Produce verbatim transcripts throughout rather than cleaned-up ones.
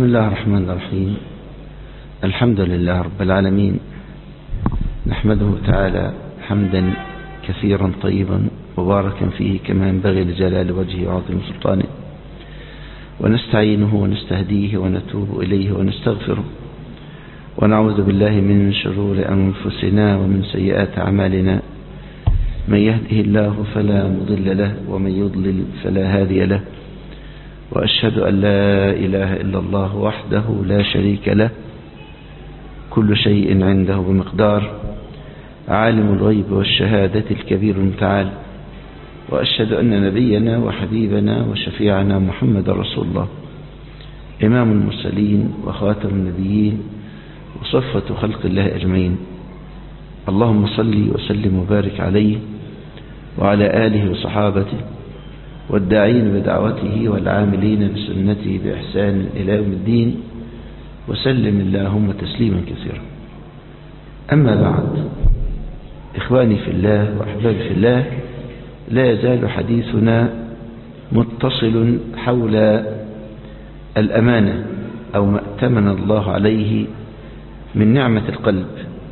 بسم الله الرحمن الرحيم. الحمد لله رب العالمين، نحمده تعالى حمدا كثيرا طيبا مباركا فيه كما ينبغي لجلال وجهه وعظيم سلطانه، ونستعينه ونستهديه ونتوب إليه ونستغفره، ونعوذ بالله من شرور أنفسنا ومن سيئات أعمالنا، من يهده الله فلا مضل له ومن يضلل فلا هادي له، وأشهد أن لا إله إلا الله وحده لا شريك له، كل شيء عنده بمقدار، عالم الغيب والشهادة الكبير المتعال، وأشهد أن نبينا وحبيبنا وشفيعنا محمد رسول الله، إمام المرسلين وخاتم النبيين وصفة خلق الله أجمعين. اللهم صل وسلم وبارك عليه وعلى آله وصحابته والداعين بدعوته والعاملين بسنته بإحسان إلى يوم الدين، وسلم اللهم تسليما كثيرا. أما بعد، إخواني في الله وأحبابي في الله، لا يزال حديثنا متصل حول الأمانة أو ما ائتمن الله عليه من نعمة القلب.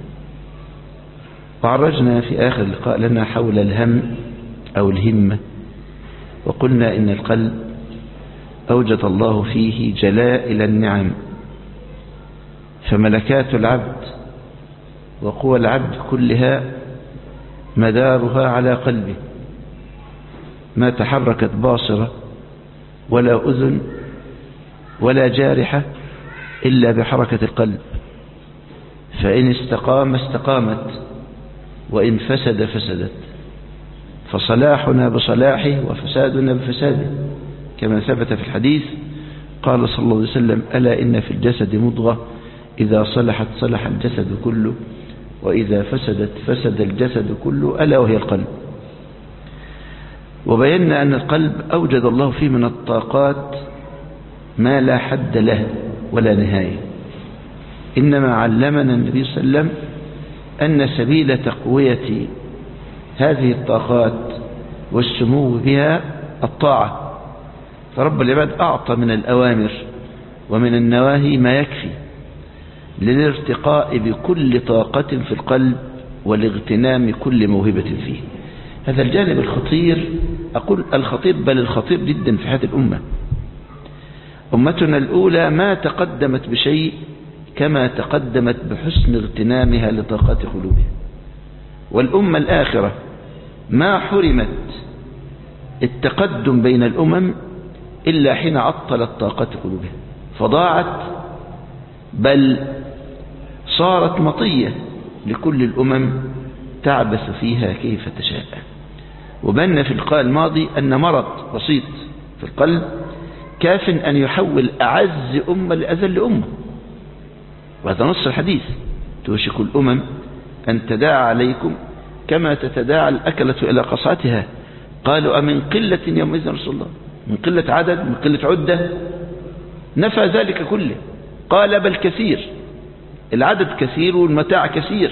وعرجنا في آخر اللقاء لنا حول الهم أو الهمة، وقلنا إن القلب أوجد الله فيه جلائل النعم، فملكات العبد وقوى العبد كلها مدارها على قلبه، ما تحركت باصرة ولا أذن ولا جارحة إلا بحركة القلب، فإن استقام استقامت وإن فسد فسدت، فصلاحنا بصلاحه وفسادنا بفساده، كما ثبت في الحديث. قال صلى الله عليه وسلم: ألا إن في الجسد مضغة إذا صلحت صلح الجسد كله، وإذا فسدت فسد الجسد كله، ألا وهي القلب. وبينا أن القلب أوجد الله فيه من الطاقات ما لا حد له ولا نهاية، إنما علمنا النبي صلى الله عليه وسلم أن سبيل تقوية هذه الطاقات والسمو بها الطاعة، فرب العباد أعطى من الأوامر ومن النواهي ما يكفي للارتقاء بكل طاقة في القلب ولاغتنام كل موهبة فيه. هذا الجانب الخطير، أقول الخطير بل الخطير جدا في حياة الأمة. أمتنا الأولى ما تقدمت بشيء كما تقدمت بحسن اغتنامها لطاقات قلوبها، والأمة الآخرة ما حرمت التقدم بين الأمم إلا حين عطلت طاقات قلوبها، فضاعت بل صارت مطية لكل الأمم تعبث فيها كيف تشاء. وبن في اللقاء الماضي أن مرض بسيط في القلب كاف أن يحول أعز أمة لأذل أمة، وهذا نص الحديث: توشك الأمم أن تداعى عليكم كما تتداعى الأكلة إلى قصعتها. قالوا: أمن قلة يومئذ رسول الله؟ من قلة عدد، من قلة عدة؟ نفى ذلك كله، قال: بل كثير، العدد كثير والمتاع كثير،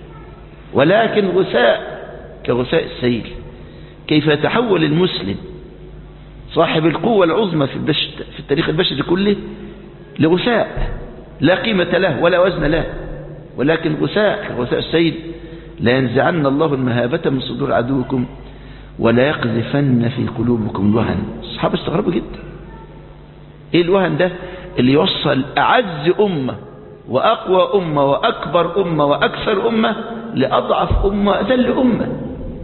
ولكن غثاء كغثاء السيل. كيف يتحول المسلم صاحب القوة العظمى في, في التاريخ البشري كله لغثاء لا قيمة له ولا وزن له، ولكن غثاء كغثاء السيل. لا ينزعن الله المهابة من صدور عدوكم ولا يقذفن في قلوبكم الوهن. الصحابة استغربوا جدا، ايه الوهن ده اللي يوصل أعز أمة وأقوى أمة وأكبر أمة وأكثر أمة لأضعف أمة أذل أمة؟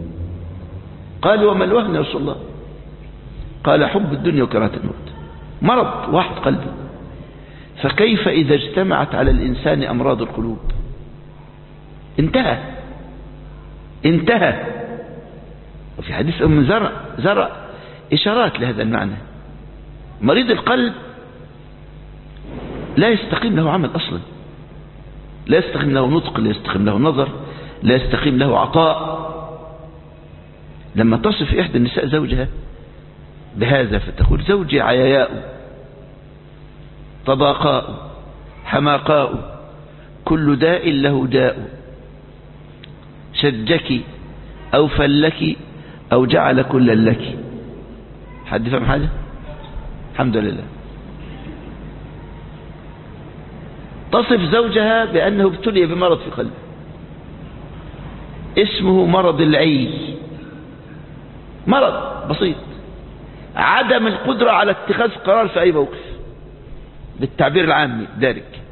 قالوا: وما الوهن يا رسول الله؟ قال: حب الدنيا وكراهة الموت. مرض واحد قلبي. فكيف إذا اجتمعت على الإنسان أمراض القلوب؟ انتهى انتهى. وفي حديث أم زرع زرع إشارات لهذا المعنى. مريض القلب لا يستقيم له عمل أصلا، لا يستقيم له نطق، لا يستقيم له نظر، لا يستقيم له عطاء. لما تصف إحدى النساء زوجها بهذا فتقول: زوجي عياياء طباقاء حماقاء، كل داء له داء، شجك أو فلك أو جعل كل لك. حد فهم حاجة؟ الحمد لله. تصف زوجها بأنه ابتلي بمرض في قلبه اسمه مرض العي، مرض بسيط، عدم القدرة على اتخاذ قرار في أي موقف بالتعبير العامي ذلك.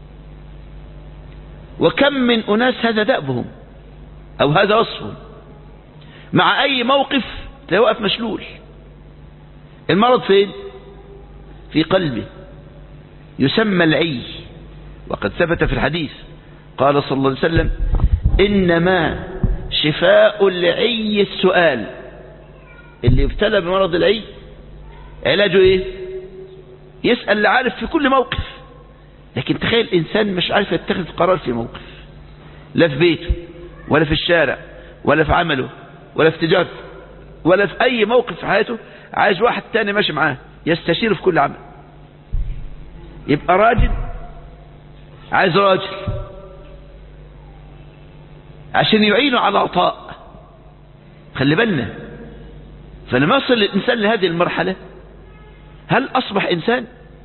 وكم من أناس هذا دأبهم أو هذا وصفهم، مع أي موقف تلاقيه واقف مشلول. المرض فين؟ في قلبه، يسمى العي. وقد ثبت في الحديث قال صلى الله عليه وسلم إنما شفاء العي السؤال. اللي يبتلى بمرض العي علاجه ايه؟ يسأل اللي عارف في كل موقف. لكن تخيل إنسان مش عارف يتخذ قرار في موقف، لا في بيته ولا في الشارع ولا في عمله ولا في تجارته ولا في أي موقف في حياته، عايز واحد تاني ماشي معاه يستشير في كل عمل. يبقى راجل عايز راجل عشان يعينه على عطاء. خلي بالنا، فلما يصل الإنسان لهذه المرحلة هل أصبح إنسان؟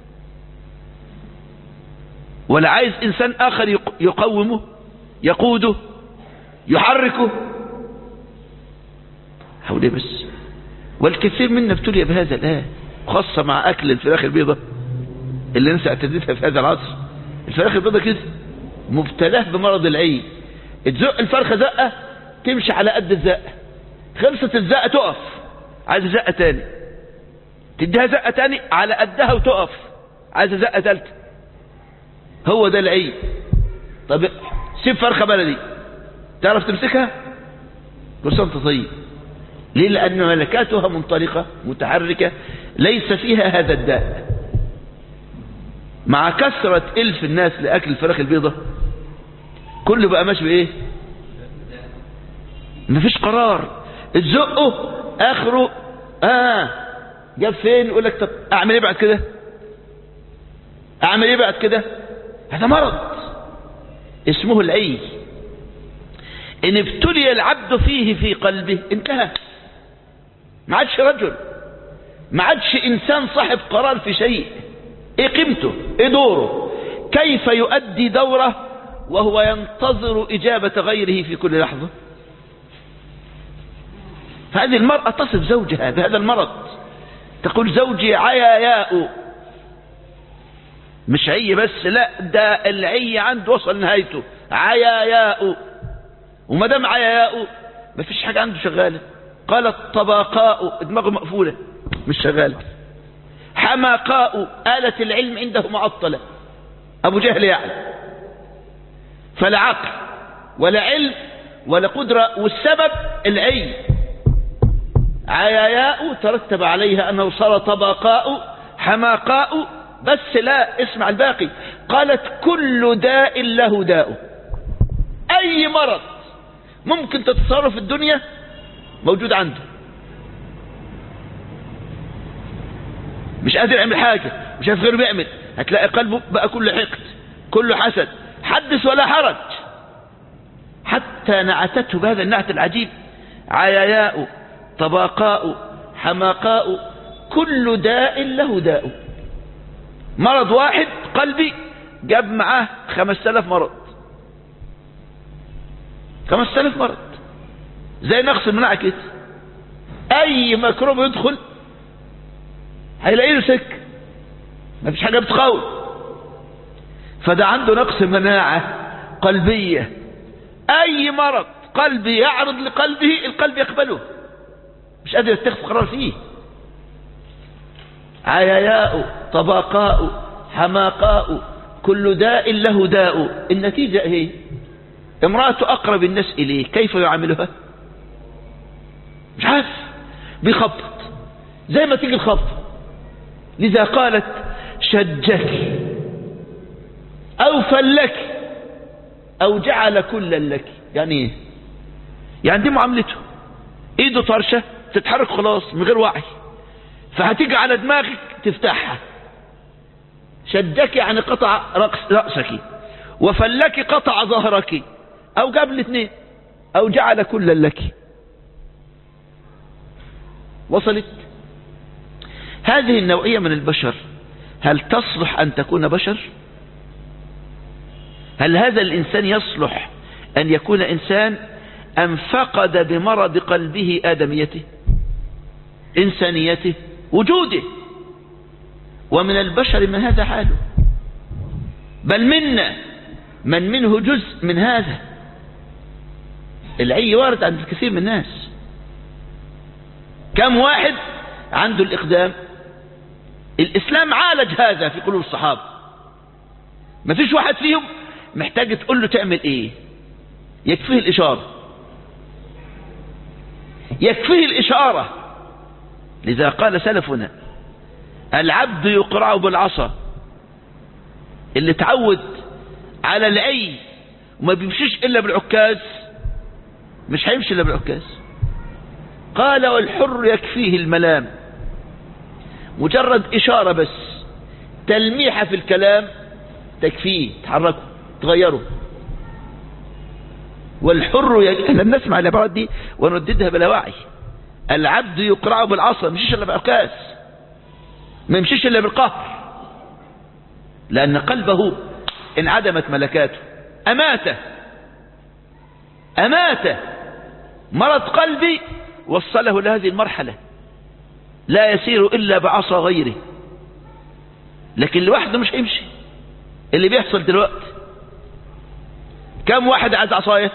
ولا عايز إنسان آخر يقومه يقوده يحركه؟ حوله بس. والكثير منا ابتلي بهذا الآن، خاصة مع أكل الفراخ البيضة اللي نسى اعتدتها في هذا العصر. الفراخ البيضة كده مبتلاه بمرض العي. تزق الفرخة زقة تمشي على قد الزقة، خلصت الزقة تقف، عايز زقة تاني، تديها زقة تاني على قدها وتقف، عايز زقة تالتة. هو ده العي. طب سيب فرخة بلدي تعرف تمسكها؟ كل سنة وانت طيب. ليه؟ لأن ملكاتها منطلقة متحركة، ليس فيها هذا الداء. مع كثرة ألف الناس لأكل الفراخ البيضة كله بقى ماشي بإيه؟ مفيش قرار. تزقه آخره آه جاب فين؟ يقول لك طب أعمل إيه بعد كده؟ أعمل إيه بعد كده؟ هذا مرض اسمه العي. إن ابتلي العبد فيه في قلبه انتهى، ما عادش رجل، ما عادش إنسان صاحب قرار في شيء. إيه قيمته؟ إيه دوره؟ كيف يؤدي دوره وهو ينتظر إجابة غيره في كل لحظة؟ فهذه المرأة تصف زوجها بهذا المرض، تقول زوجي عياياء. مش عي بس، لا، ده العي عنده وصل نهايته، عياياء. وما دام عياياء ما فيش حاجة عنده شغالة. قالت طباقاء، دماغه مقفولة مش شغالة. حماقاء، آلة العلم عنده معطلة، أبو جهل يعني. فلا عقل ولا علم ولا قدرة، والسبب العي. عياياء ترتب عليها أنه صار طبقاء حماقاء. بس لا، اسمع الباقي. قالت كل داء له داء. أي مرض ممكن تتصرف في الدنيا موجود عنده. مش قادر يعمل حاجة، مش عارف غيره بيعمل، هتلاقي قلبه بقى كله حقد كله حسد، حدث ولا حرج. حتى نعتته بهذا النعت العجيب، عياياء طباقاء حماقاء كل داء له داء. مرض واحد قلبي جاب معاه خمس آلاف مرض، خمس آلاف مرض زي نقص المناعة كده. أي ميكروب يدخل هيلاقي له سك، ما فيش حاجة بتقاوم. فده عنده نقص مناعة قلبية. أي مرض قلبي يعرض لقلبه القلب يقبله، مش قادر يتخذ قرار فيه. عياياء طبقاء حماقاء كل داء له داء. النتيجة ايه؟ امرأة أقرب الناس إليه كيف يعاملها؟ مش عارف، بيخبط زي ما تيجي الخبط. لذا قالت شجك أو فلك أو جعل كلا لك. يعني ايه؟ يعني دي معاملته، ايده طرشة تتحرك خلاص من غير وعي، فهتيجي على دماغك تفتحها. شجك يعني قطع رأسك، وفلك قطع ظهرك، او جاب الاثنين، او جعل كلا لك. وصلت؟ هذه النوعية من البشر هل تصلح ان تكون بشر؟ هل هذا الإنسان يصلح أن يكون إنسان أم فقد بمرض قلبه آدميته إنسانيته وجوده؟ ومن البشر من هذا حاله، بل منا من منه جزء من هذا. العي وارد عند الكثير من الناس. كم واحد عنده الإقدام؟ الإسلام عالج هذا في قلوب الصحابة. ما فيش واحد فيهم محتاج تقول له تعمل ايه، يكفيه الإشارة، يكفيه الإشارة. لذا قال سلفنا: العبد يقرع بالعصا. اللي تعود على العي وما بيمشيش إلا بالعكاز مش هيمشي إلا بالعكاز. قال: والحر يكفيه الملام. مجرد إشارة بس، تلميحة في الكلام تكفيه، تحركه تغيره. والحر يك... احنا بنسمع العبارات دي ونرددها بلا وعي. العبد يقرع بالعصا، ما يمشيش إلا بالعكاز، ما يمشيش إلا بالقهر، لأن قلبه انعدمت ملكاته، أماته أماته مرض قلبي وصله لهذه المرحلة، لا يسير إلا بعصا غيره. لكن لوحده مش هيمشي. اللي بيحصل دلوقتي كم واحد عايز عصايه؟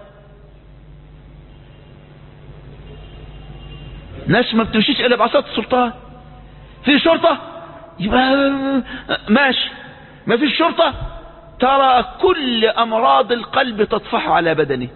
ناس ما بتمشيش إلا بعصاية السلطان. في شرطة يبقى ماشي، ما في شرطة ترى كل أمراض القلب تطفح على بدنه.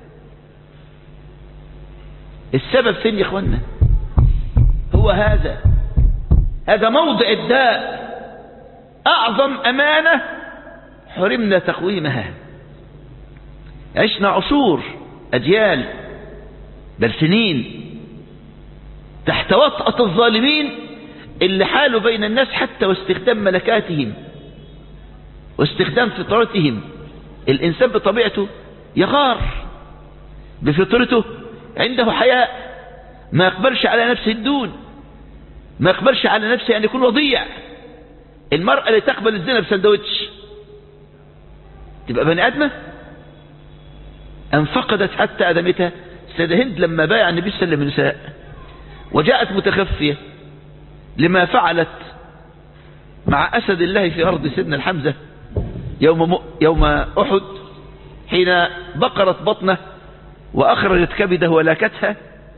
السبب فين يا اخوانا؟ هو هذا هذا موضع الداء. أعظم أمانة حرمنا تقويمها. عشنا عصور، أجيال، بل سنين تحت وطأة الظالمين اللي حالوا بين الناس حتى واستخدام ملكاتهم واستخدام فطرتهم. الإنسان بطبيعته يغار، بفطرته عنده حياء، ما يقبلش على نفسه الدون، ما يقبلش على نفسه أن يكون وضيع. المرأة اللي تقبل الزنا بسندوتش تبقى بني آدمة؟ أن فقدت حتى آدمتها. سيدة هند لما بايع النبي صلى الله عليه وسلم النساء وجاءت متخفية لما فعلت مع أسد الله في أرض سيدنا الحمزة يوم, م... يوم أحد، حين بقرت بطنه وأخرجت كبده ولاكتها،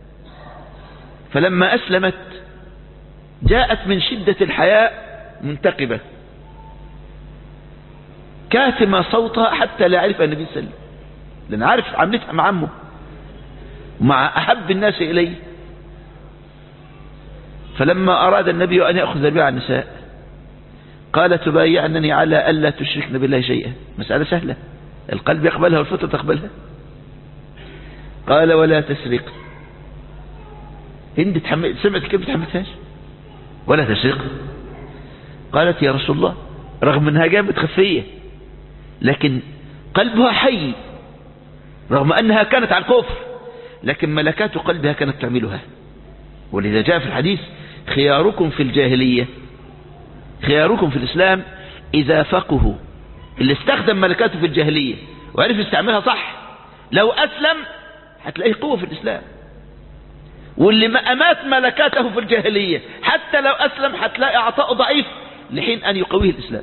فلما أسلمت جاءت من شدة الحياء منتقبة كاتمة صوتها حتى لا يعرف النبي صلى الله عليه وسلم، لأن عارف عملتها مع عمه ومع أحب الناس إليه. فلما أراد النبي أن يأخذ بها النساء قال: تبايعنني على ألا تشركن بالله شيئا. مسألة سهلة، القلب يقبلها والفطرة تقبلها. قال: ولا تسرق. هند تحمل... سمعت كيف تحملتهاش؟ ولا تسرق. قالت: يا رسول الله، رغم انها جامت خفية لكن قلبها حي، رغم انها كانت على الكفر لكن ملكات قلبها كانت تعملها. ولذا جاء في الحديث: خياركم في الجاهلية خياركم في الإسلام إذا فقهوا. اللي استخدم ملكاته في الجاهلية وعرف يستعملها صح لو أسلم هتلاقيه قوة في الإسلام. واللي ما أمات ملكاته في الجاهلية حتى لو أسلم هتلاقي عطاء ضعيف لحين أن يقويه الإسلام.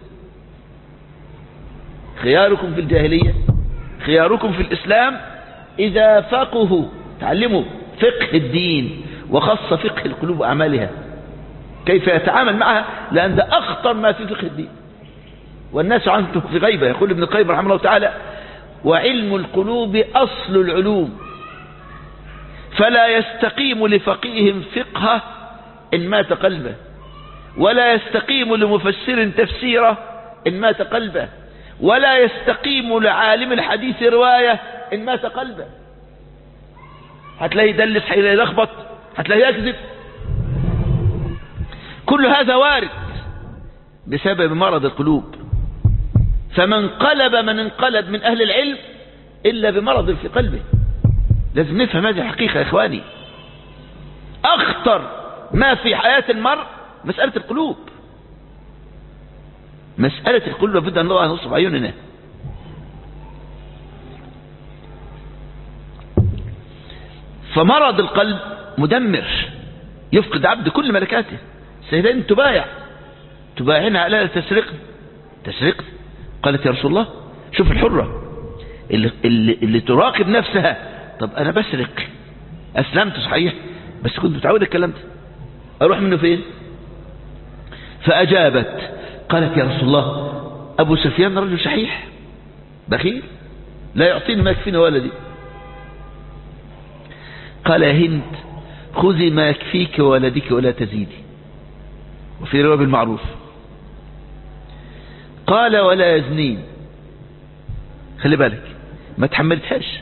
خياركم في الجاهلية خياركم في الإسلام إذا فقهوا. تعلموا فقه الدين، وخاصة فقه القلوب وأعمالها، كيف يتعامل معها، لأن ده أخطر ما في فقه الدين. والناس عنده في غيبة. يقول ابن القيم رحمه الله تعالى: وعلم القلوب أصل العلوم، فلا يستقيم لفقيه فقهه إن مات قلبه، ولا يستقيم لمفسر تفسيره إن مات قلبه، ولا يستقيم لعالم الحديث رواية إن مات قلبه. هتلاقي يدلس، هتلاقي يلخبط، هتلاقي يكذب. كل هذا وارد بسبب مرض القلوب. فمن قلب من انقلب من أهل العلم إلا بمرض في قلبه. لازم نفهم هذه الحقيقة يا إخواني. أخطر ما في حياة المرء مسألة القلوب. مسألة القلوب لابد أن الله نصب عيوننا. فمرض القلب مدمر، يفقد عبد كل ملكاته. سيدين تبايع تبايعين على تسرقني تسرقني قالت يا رسول الله، شوف الحرة اللي, اللي, اللي تراقب نفسها، طب أنا بسرق، أسلمت صحيح بس كنت متعود الكلام ده، أروح منه فين؟ فأجابت قالت يا رسول الله، أبو سفيان رجل شحيح بخيل لا يعطيني ما يكفيني ولدي. قال يا هند خذي ما يكفيك وولدك ولا تزيدي، وفي رواية بالمعروف. قال ولا يزنين، خلي بالك ما تحملتهاش.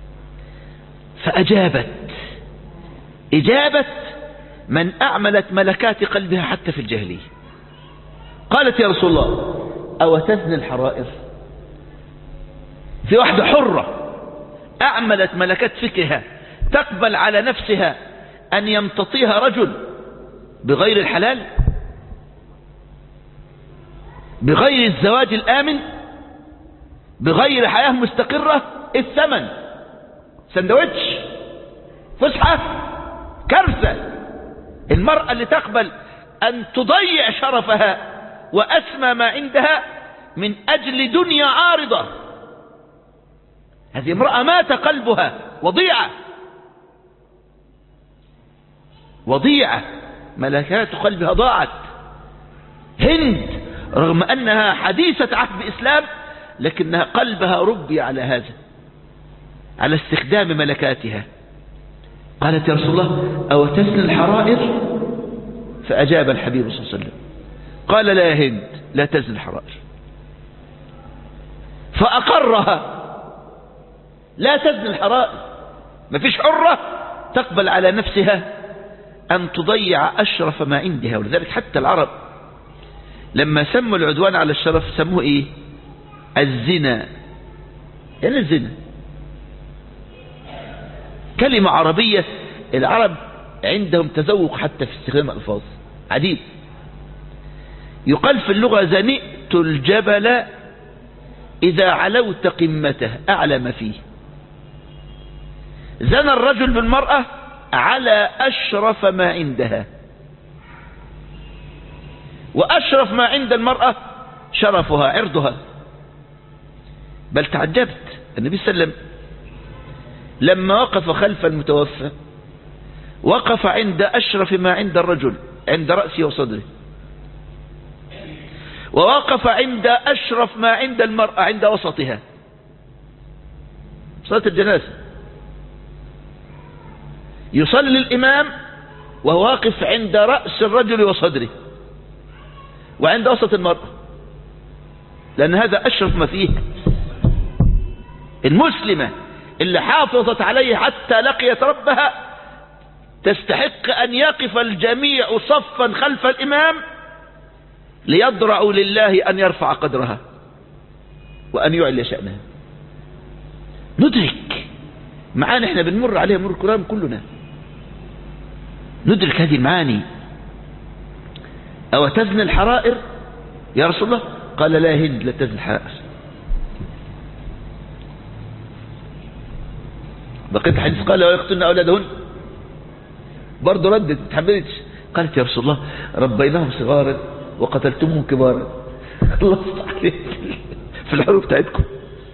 فأجابت إجابة من أعملت ملكات قلبها حتى في الجاهلية. قالت يا رسول الله أو تزني الحرائر؟ في واحدة حرة أعملت ملكات فكرها تقبل على نفسها أن يمتطيها رجل بغير الحلال، بغير الزواج الآمن، بغير حياة مستقرة؟ الثمن سندويتش فسحة كارثة. المرأة اللي تقبل أن تضيع شرفها وأسمى ما عندها من أجل دنيا عارضة، هذه امرأة مات قلبها، وضيعة وضيعة ملكات قلبها ضاعت. هند رغم أنها حديثة عهد بإسلام لكنها قلبها ربي على هذا، على استخدام ملكاتها. قالت يا رسول الله أو تزني الحرائر؟ فأجاب الحبيب صلى الله عليه وسلم قال لا يا هند لا تزني الحرائر. فأقرها لا تزني الحرائر، ما فيش حرة تقبل على نفسها أن تضيع أشرف ما عندها. ولذلك حتى العرب لما سموا العدوان على الشرف سموه إيه؟ الزنا. يعني الزنا كلمة عربية، العرب عندهم تذوق حتى في استخدام الألفاظ عجيب. يقال في اللغة زنئت الجبل إذا علوت قمته، أعلى ما فيه. زنى الرجل بالمرأة على أشرف ما عندها، وأشرف ما عند المرأة شرفها عرضها. بل تعجبت النبي صلى الله عليه وسلم لما وقف خلف المتوفى وقف عند أشرف ما عند الرجل، عند رأسه وصدره، ووقف عند أشرف ما عند المرأة عند وسطها، صلاة الجنازة. يصلي الإمام وهو واقف عند رأس الرجل وصدره وعند وسط المرأة، لأن هذا أشرف ما فيه. المسلمة اللي حافظت عليه حتى لقيت ربها تستحق أن يقف الجميع صفا خلف الإمام ليضرعوا لله أن يرفع قدرها وأن يعلي شأنها. ندرك معاني احنا بنمر عليها مر الكرام كلنا، ندرك هذه المعاني. أو تزني الحرائر يا رسول الله؟ قال لا هند لا تزني الحرائر. بقيت الحديث قال ويقتلن أولادهن، برضه ردت تحملتش. قالت يا رسول الله ربيناهم صغارا وقتلتمهم كبارا. الله عليك في الحروب بتاعتكم.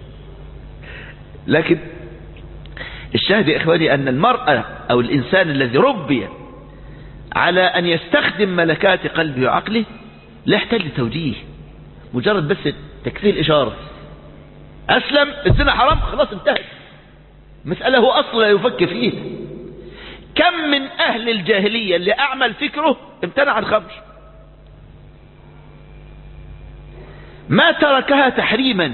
لكن الشاهد يا إخواني أن المرأة أو الإنسان الذي ربي على أن يستخدم ملكات قلبه وعقله لا يحتاج لتوجيه، مجرد بس تكفيه الإشارة. أسلم الزنا حرام خلاص انتهت، مسألة هو أصلا يفكر فيه. كم من أهل الجاهلية اللي أعمل فكره امتنع عن الخمر، ما تركها تحريما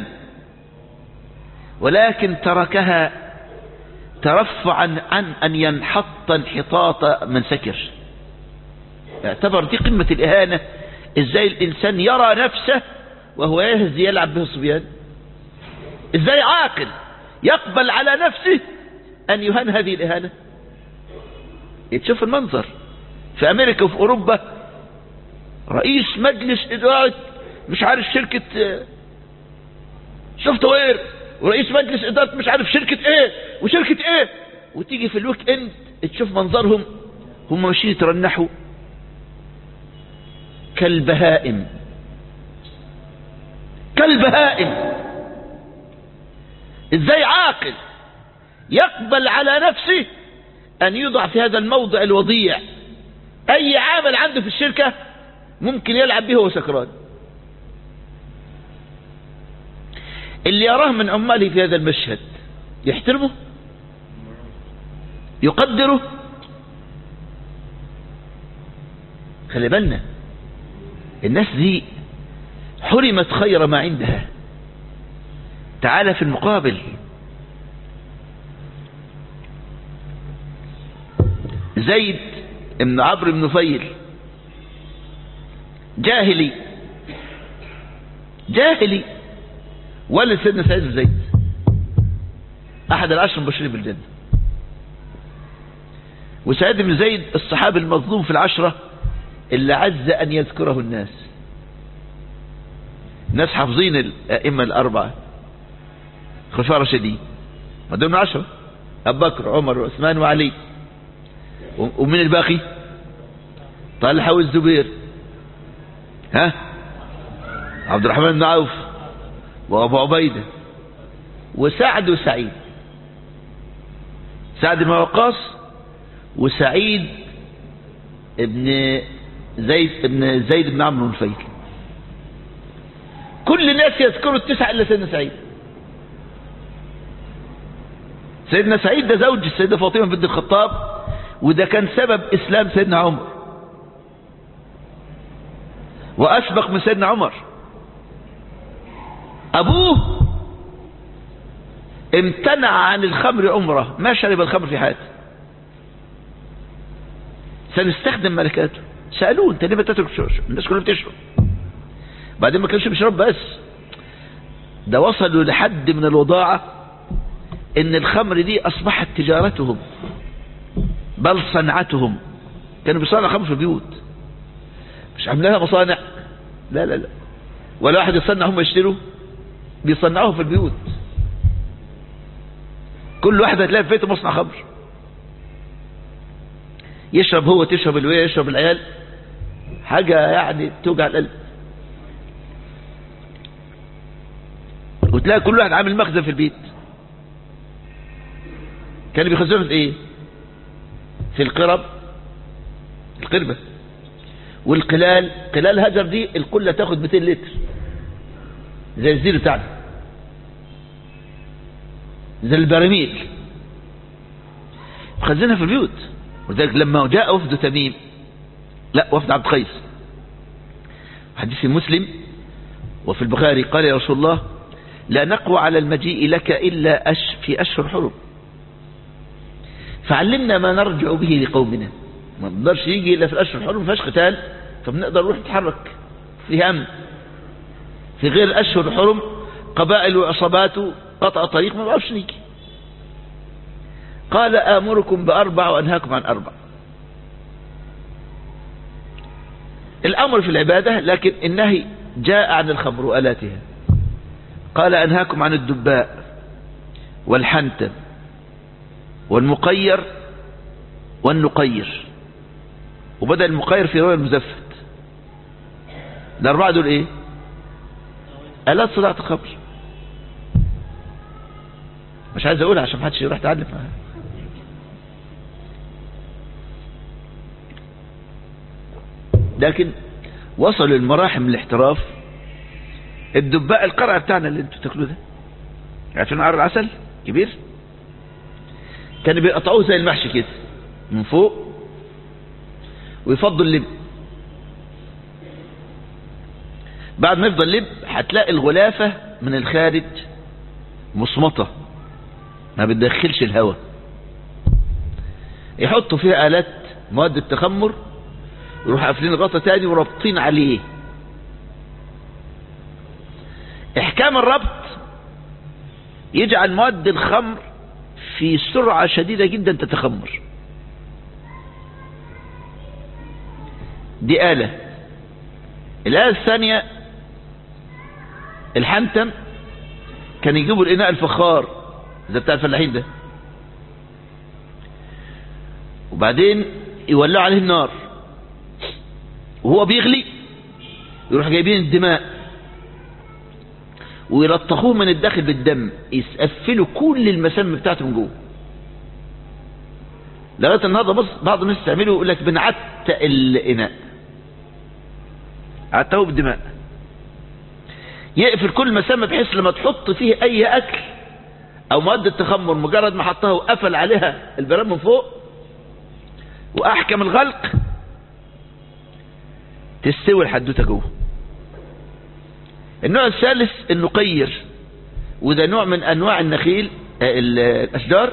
ولكن تركها ترفعا عن أن ينحط انحطاط من سكر. اعتبر دي قمة الإهانة. ازاي الإنسان يرى نفسه وهو يهزي يلعب به الصبيان؟ ازاي عاقل يقبل على نفسه أن يهان هذه الإهانة؟ يتشوف المنظر في أمريكا وفي أوروبا، رئيس مجلس إدارة مش عارف شركة سوفت وير، ورئيس مجلس إدارة مش عارف شركة ايه وشركة ايه، وتيجي في الويك اند تشوف منظرهم هم ماشيين يترنحوا كالبهائم كالبهائم. ازاي عاقل يقبل على نفسه ان يوضع في هذا الموضع الوضيع؟ اي عامل عنده في الشركة ممكن يلعب به وهو سكران. اللي يراه من عماله في هذا المشهد يحترمه يقدره. خلي بالنا الناس دي حرمت خير ما عندها. تعال في المقابل زيد ابن عمرو بن نفيل جاهلي جاهلي ولد سيدنا سعيد بن زيد احد العشر المبشرين بالجنة. وسعيد بن زيد الصحابي المظلوم في العشرة اللي عز ان يذكره الناس. الناس حافظين الائمة الاربعة خلفاء راشدين ما دول من عشرة، ابو بكر عمر وعثمان وعلي، ومن الباقي طلحة والزبير، ها عبد الرحمن بن عوف وابو عبيدة وسعد وسعيد. سعد بن وقاص وسعيد ابن زيد ابن زيد بن عمرو بن نفيل. كل الناس يذكروا التسعة الا سيدنا سعيد. سيدنا سعيد ده زوج السيدة فاطمة بنت الخطاب، وده كان سبب اسلام سيدنا عمر واسبق من سيدنا عمر. ابوه امتنع عن الخمر عمره، ما شرب الخمر في حياته. سنستخدم ملكاته. سألوه انت ليه ما تترك شرب؟ الناس كلها بتشرب. بعدين ما كانش بيشرب بس، ده وصلوا لحد من الوضاعة ان الخمر دي اصبحت تجارتهم بل صنعتهم. كانوا بيصنعوا خمر في البيوت، مش عاملينها مصانع، لا لا لا، ولا واحد يصنع هم يشتروا، بيصنعوه في البيوت. كل واحد هتلاقي في بيته مصنع خمر، يشرب هو تشرب الوية يشرب العيال، حاجة يعني توجع القلب. وتلاقي كل واحد عامل مخزن في البيت. كانوا بيخزنوا في ايه؟ في القرب، القربة والقلال. قلال هجر دي الكلة تاخد مئتين لتر زي الزير بتاعنا، زي البراميل، خزنها في البيوت. ولذلك لما جاء وفد تميم، لا وفد عبد قيس، حديث مسلم وفي البخاري، قال يا رسول الله لا نقوى على المجيء لك إلا أش في أشهر حرم، فعلمنا ما نرجع به لقومنا. ما نقدرش يجي إلا في الأشهر الحرم، ما فيهاش قتال، فبنقدر نروح نتحرك في أمن. في غير الأشهر الحرم قبائل وعصابات قطع طريق ما بعرفش نيجي. قال آمركم بأربع وأنهاكم عن أربع. الأمر في العبادة، لكن النهي جاء عن الخمر وآلاتها. قال أنهاكم عن الدباء والحنتم والمقير والنقير، وبدأ المقير في رواية المزفت. الأربعة دول إيه؟ آلات صناعة الخمر. مش عايز أقولها عشان محدش يروح يتعلم معاها. لكن وصلوا للمراحل من الاحتراف. الدباء القرع بتاعنا اللي انتوا تاكلوه ده، عارفين عرض العسل كبير، كانوا بيقطعوه زي المحشي كده من فوق ويفضوا اللب. بعد ما يفضل اللب هتلاقي الغلافة من الخارج مصمطة ما بتدخلش الهواء، يحطوا فيها آلات مواد التخمر ويروح قافلين الغطا تاني ورابطين عليه. احكام الربط يجعل مواد الخمر في سرعة شديدة جدا تتخمر. دي آلة. الآلة الثانية الحنتم، كان يجيبوا الإناء الفخار زي بتاع الفلاحين ده، وبعدين يولعوا عليه النار وهو بيغلي، يروح جايبين الدماء ويلطخوه من الداخل بالدم، يسقفلوا كل المسام بتاعته من جوه. لغايه النهارده بص بعض الناس تعمله يقول لك بنعتق الاناء، عتقوه بالدماء، يقفل كل مسام بحيث لما تحط فيه اي اكل او مواد التخمر مجرد ما حطها وقفل عليها البرام من فوق واحكم الغلق تستوي الحدوته جوه. النوع الثالث النقير، وده نوع من انواع النخيل الاشجار،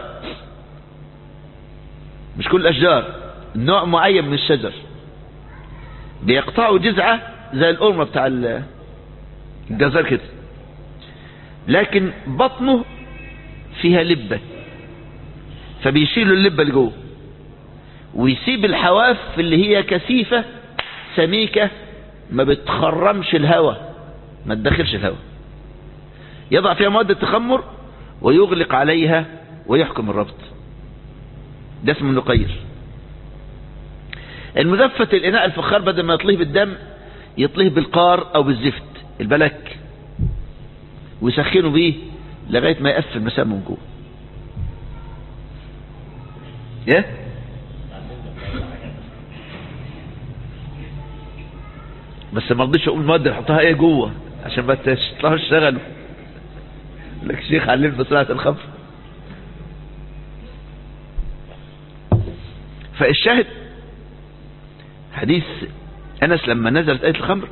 مش كل الاشجار، نوع معين من الشجر بيقطعوا جذعه زي القرمه بتاع الجزر كده، لكن بطنه فيها لبه، فبيشيلوا اللبه اللي جوه ويسيب الحواف اللي هي كثيفه سميكه ما بتخرمش الهواء، ما تدخلش الهواء، يضع فيها مواد التخمر ويغلق عليها ويحكم الربط. ده اسمه النقير. المزفت الاناء الفخار بدل ما يطليه بالدم يطليه بالقار او بالزفت البلك ويسخنوا بيه لغايه ما يقفل مسام من جوه. ايه بس ما رضيتش اقول المواد اللي حطها ايه جوه عشان ما تطلعوا تشتغلوا. لك شيخ علمنا بسرعه الخمر. فالشاهد حديث انس لما نزلت ايه الخمر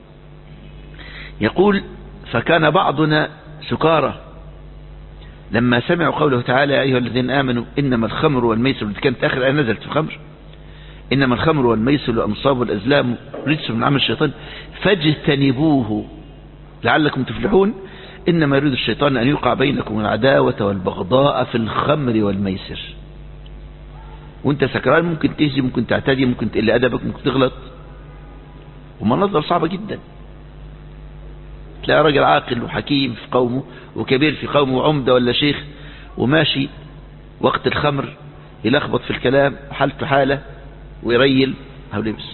يقول فكان بعضنا سكارى لما سمعوا قوله تعالى يا ايها الذين امنوا انما الخمر والميسر، كانت اخر ايه نزلت في الخمر، انما الخمر والميسر والانصاب والازلام رجس من عمل الشيطان فاجتنبوه لعلكم تفلحون، انما يريد الشيطان ان يوقع بينكم العداوه والبغضاء في الخمر والميسر. وانت سكران ممكن تهزي، ممكن تعتدي، ممكن تقل ادبك، ممكن تغلط، ومناظر صعبه جدا. تلاقي راجل عاقل وحكيم في قومه وكبير في قومه وعمده ولا شيخ وماشي وقت الخمر يلخبط في الكلام وحالته حاله ويريل أو لبس.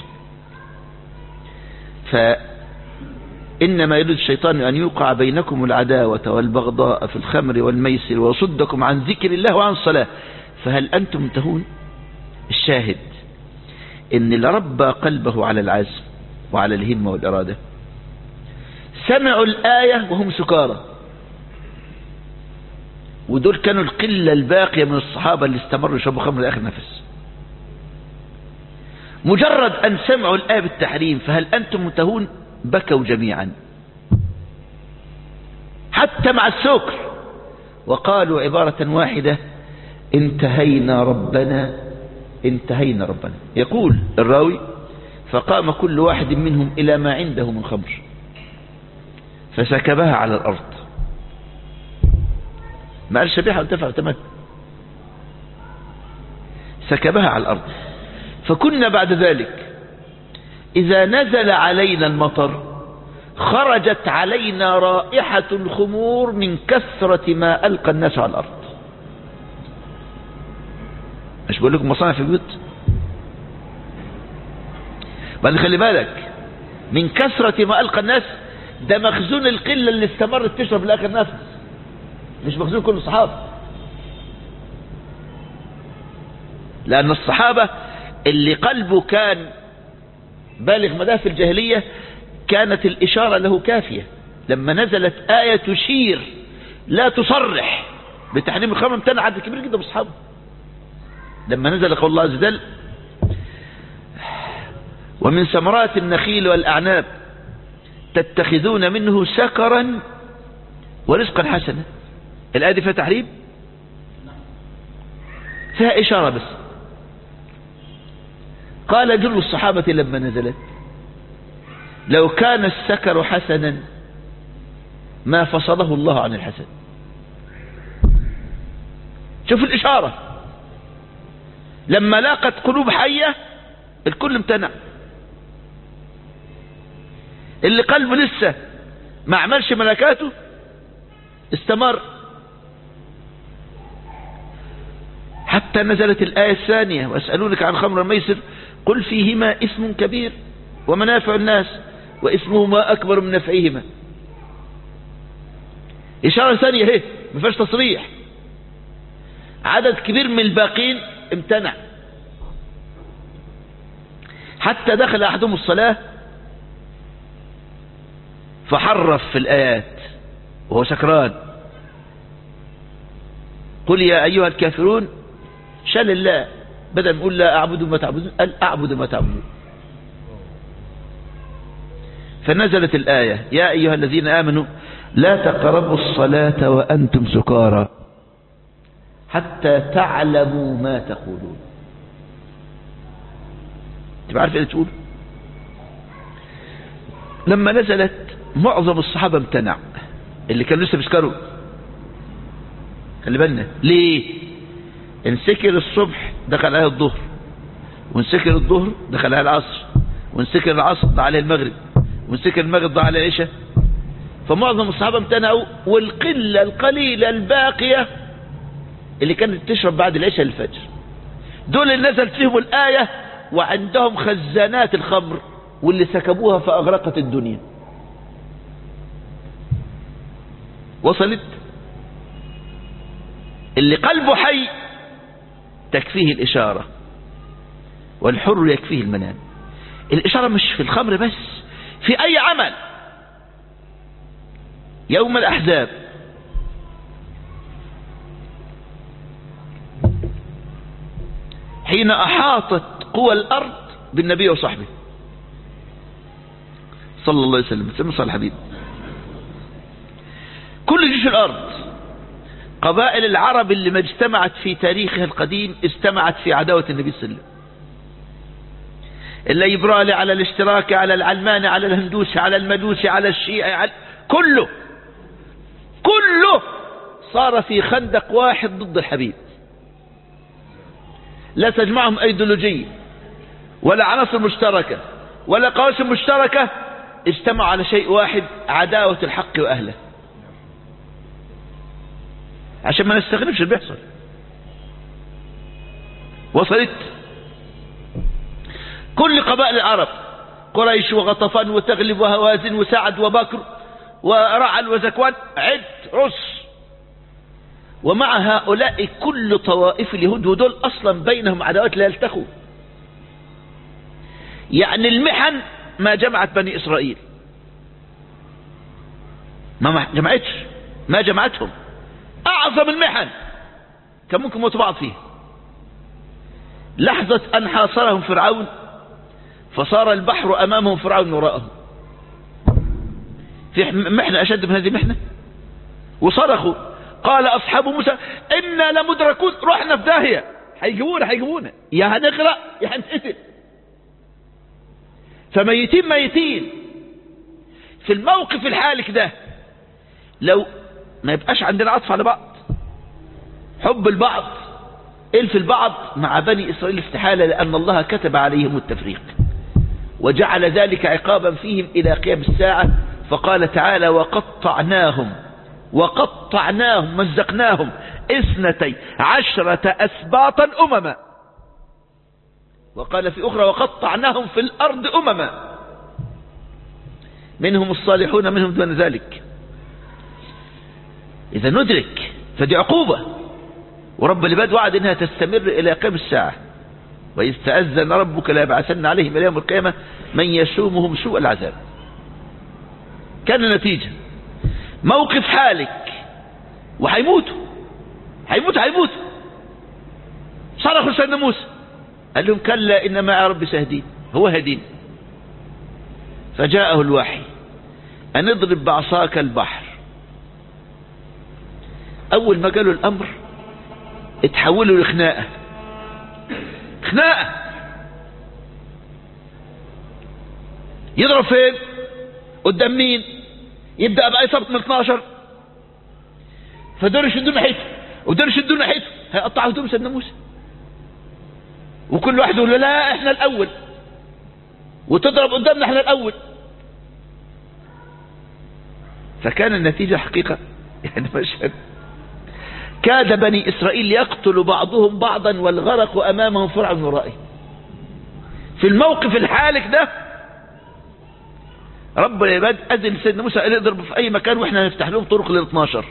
فإنما يريد الشيطان أن يوقع بينكم العداوة والبغضاء في الخمر والميسر ويصدكم عن ذكر الله وعن الصلاة فهل أنتم منتهون؟ الشاهد إن اللي ربى قلبه على العزم وعلى الهمة والإرادة سمعوا الآية وهم سكارى، ودول كانوا القلة الباقية من الصحابة اللي استمروا يشربوا خمر لآخر نفس. مجرد أن سمعوا الآية بالتحريم فهل أنتم منتهون؟ بكوا جميعا حتى مع السكر وقالوا عبارة واحدة انتهينا ربنا انتهينا ربنا. يقول الراوي فقام كل واحد منهم إلى ما عنده من خمر فسكبها على الأرض، ما قال شبيحة وانتفع تمام، سكبها على الأرض. فكنا بعد ذلك إذا نزل علينا المطر خرجت علينا رائحة الخمور من كثرة ما ألقى الناس على الأرض. مش بقول لكم مصانع في البيوت؟ بعد خلي بالك من كثرة ما ألقى الناس، ده مخزون القلة اللي استمرت تشرب لآخر نفس، مش مخزون كل الصحابة. لأن الصحابة اللي قلبه كان بالغ مداه في الجاهلية كانت الإشارة له كافية. لما نزلت آية تشير لا تصرح بتحريم الخمر امتنع عدد كبير جدا من الصحابة. لما نزل قول الله عز وجل ومن ثمرات النخيل والأعناب تتخذون منه سكرا ورزقا حسنا، الآية دي فيها تحريم؟ فيها إشارة بس. قال جل الصحابة لما نزلت لو كان السكر حسنا ما فصله الله عن الحسن. شوف الإشارة، لما لاقت قلوب حية الكل امتنع. اللي قلبه لسه ما عملش ملكاته استمر. حتى حتى نزلت الآية الثانية وأسألونك عن خمر الميسر قل فيهما اسم كبير ومنافع الناس واسمهما أكبر من نفعهما. إشارة ثانية هي ما فيهاش تصريح. عدد كبير من الباقين امتنع، حتى دخل أحدهم الصلاة فحرف في الآيات وهو سكران. قل يا أيها الكافرون شال الله، بدل ما يقول لا أعبد ما تعبدون قال أعبد ما تعبدون. فنزلت الآية يا أيها الذين آمنوا لا تقربوا الصلاة وأنتم سكارى حتى تعلموا ما تقولون. تبقى عارف ايه تقول؟ لما نزلت معظم الصحابة امتنع، اللي كانوا لسه بيسكروا. خلي بالنا ليه؟ انسكر الصبح دخل عليه الظهر، وانسكر الظهر دخل عليه العصر، وانسكر العصر ضاع عليه المغرب، وانسكر المغرب ضاع عليه العشاء. فمعظم الصحابة امتنعوا، والقلة القليلة الباقية اللي كانت تشرب بعد العشاء الفجر دول اللي نزلت فيهم الآية وعندهم خزانات الخمر واللي سكبوها فأغرقت الدنيا. وصلت؟ اللي قلبه حي تكفيه الإشارة، والحر يكفيه المنام. الإشارة مش في الخمر بس، في أي عمل. يوم الأحزاب حين أحاطت قوى الأرض بالنبي وصحبه صلى الله عليه وسلم، سلم صلى الحبيب، كل جيش الأرض، قبائل العرب اللي ما اجتمعت في تاريخها القديم اجتمعت في عداوة النبي صلى الله عليه وسلم. الليبرالي على الاشتراكي على العلماني على الهندوسي على المجوسي على الشيعي على كله كله صار في خندق واحد ضد الحبيب. لا تجمعهم ايديولوجية ولا عناصر مشتركة ولا قواسم مشتركة، اجتمعوا على شيء واحد، عداوة الحق وأهله. عشان ما نستغربش اللي بيحصل. وصلت؟ كل قبائل العرب، قريش وغطفان وتغلب وهوازن وسعد وبكر ورعل وزكوان، عد رس. ومع هؤلاء كل طوائف اليهود، ودول أصلا بينهم عداوات لا يلتقوا. يعني المحن ما جمعت بني إسرائيل، ما جمعتش، ما جمعتهم. أعظم المحن كان ممكن يموتوا بعض فيه. لحظة أن حاصرهم فرعون فصار البحر أمامهم فرعون وراءهم. في محنة أشد من هذه المحنة؟ وصرخوا قال أصحاب موسى إنا لمدركون، رحنا في داهية، هيجيبونا هيجيبونا، يا هنغرق يا هنتقتل. فميتين ميتين. في الموقف الحالك ده لو ما يبقاش عندنا عطف على بعض، حب البعض، الف البعض، مع بني إسرائيل استحالة، لأن الله كتب عليهم التفريق وجعل ذلك عقابا فيهم إلى قيام الساعة. فقال تعالى وقطعناهم وقطعناهم مزقناهم اثنتي عشرة أسباطا أمما. وقال في أخرى وقطعناهم في الأرض أمما، منهم الصالحون منهم دون ذلك. إذا ندرك فدي عقوبة، ورب العباد وعد إنها تستمر إلى قيام الساعة. وإذ تأذن ربك ليبعثن عليهم إلى يوم القيامة من يسومهم سوء العذاب. كان النتيجة موقف حالك، وحيموتوا حيموتوا حيموتوا. صرخوا سيدنا موسى قال لهم كلا إن معي ربي سيهدين، هو هدين. فجاءه الوحي أن اضرب بعصاك البحر. أول ما قالوا الأمر اتحولوا لخناقة، خناقة. يضرب فين؟ قدام مين؟ يبدأ بأي صبت من اثناشر، فدول يشدون ناحيته ودول يشدون ناحيته، هيقطعوا هدوم سيدنا موسى. وكل واحد يقول لا احنا الأول، وتضرب قدامنا احنا الأول. فكان النتيجة حقيقة يعني مشهد كاد بني إسرائيل يقتل بعضهم بعضا والغرق أمامهم فرعون ورائه. في الموقف الحالك ده رب العباد أذن سيدنا موسى أن يضرب في أي مكان وإحنا نفتح لهم طرق لل اثناشر.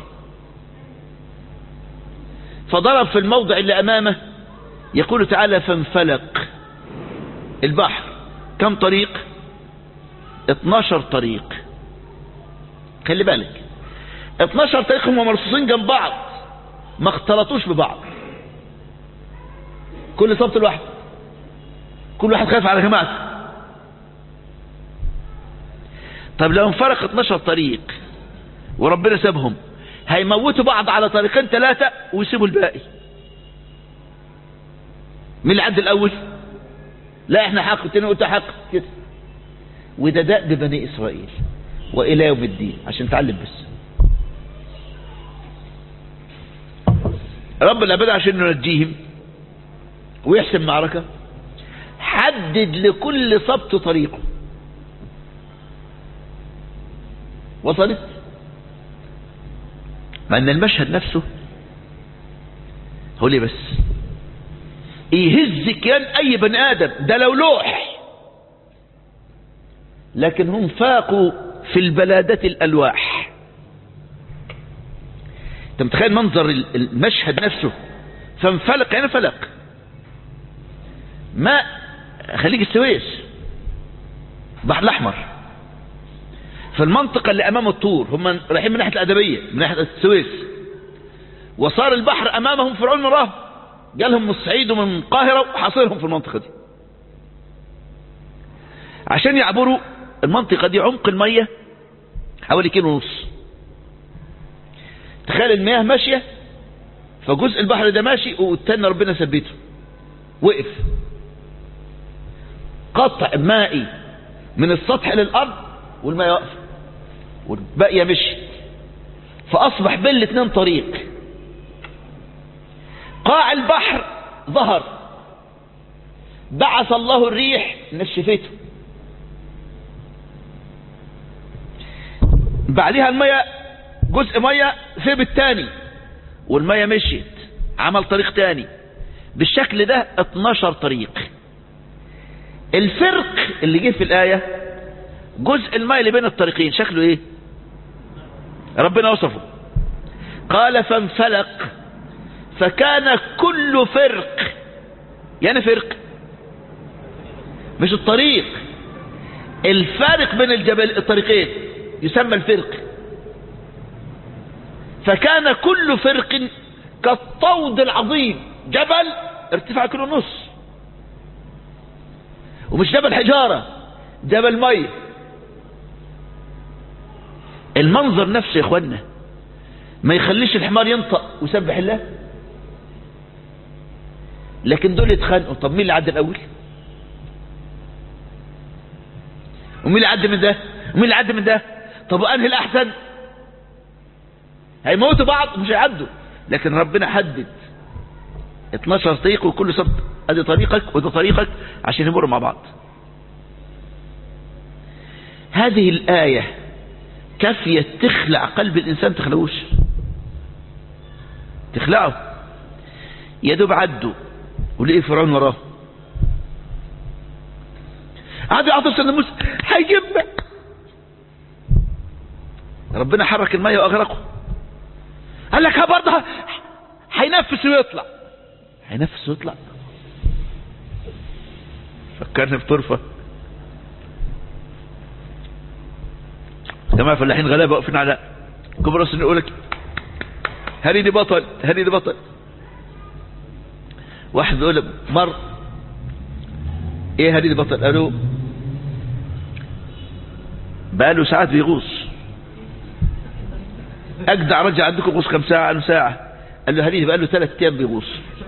فضرب في الموضع اللي أمامه. يقول تعالى فانفلق البحر. كم طريق؟ اثناشر طريق. خلي بالك اثناشر طريق هم مرصوصين جنب بعض ما اختلطوش ببعض. كل صبت الواحد كل واحد خايف على جماعته. طب لو انفرق اثناشر طريق وربنا سابهم هيموتوا بعض على طريقين ثلاثة ويسيبوا الباقي. مين اللي عد الأول؟ لا احنا حق التاني قلت حق كده. وده دأب بني إسرائيل وإلى يوم الدين عشان نتعلم بس. رب العباد عشان ننجيهم ويحسم معركة حدد لكل سبط طريقه. وصلت؟ مع ان المشهد نفسه هو ليه بس يهز كيان اي بني ادم ده لو لوح، لكن هم فاقوا في البلادة الالواح. انت متخيل منظر المشهد نفسه؟ فانفلق يعني فلق ماء خليج السويس البحر الاحمر في المنطقة اللي امام الطور. هم رايحين من ناحية الادبية من ناحية السويس، وصار البحر امامهم فرعون مراه جالهم من الصعيد ومن القاهرة وحاصرهم في المنطقة دي. عشان يعبروا المنطقة دي عمق المية حوالي كيلو ونص. تخيل المياه ماشية فجزء البحر ده ماشي والتاني ربنا ثبته وقف. قطع مائي من السطح للأرض والماء واقف والباقية مشي. فأصبح بين الاثنين طريق. قاع البحر ظهر بعث الله الريح نشفته. بعدها المية جزء مية سيب التاني والمية مشيت عمل طريق تاني. بالشكل ده اتناشر طريق. الفرق اللي جه في الآية جزء الماء اللي بين الطريقين شكله ايه؟ ربنا وصفه قال فانفلق فكان كل فرق. يعني فرق مش الطريق، الفارق بين الجبل الطريقين يسمى الفرق. فكان كل فرق كالطود العظيم. جبل ارتفاع كيلو ونص ومش جبل حجارة جبل مية. المنظر نفسه يا اخوانا ما يخليش الحمار ينطق ويسبح الله. لكن دول يتخانقوا. طب مين اللي عدى الاول ومين اللي عدى من ده ومين اللي عدى من ده؟ طب وانهي الاحسن؟ هيموتوا بعض مش هيعدوا. لكن ربنا حدد اتناشر طريق وكل سبت ادي طريقك وده طريقك عشان يمروا مع بعض. هذه الآية كافية تخلع قلب الإنسان. تخلوش تخلعه. يدوب عدوا ولقي فرعون وراه. عدوا عطوا سيدنا موسى هيجيبنا. ربنا حرك المية واغرقه. قال لك ها برضه هينفس ويطلع. هينفس ويطلع. فكرني بطرفة جماعة فلاحين غلابة واقفين على كبر السن يقول لك هريني بطل هريني بطل. واحد يقول مر ايه هريني بطل؟ قالوا بقاله ساعات بيغوص. اجدع رجع عندكم غوص كم ساعة؟ قالوا ساعة. قال له هريني بقاله ثلاث ايام بيغوص.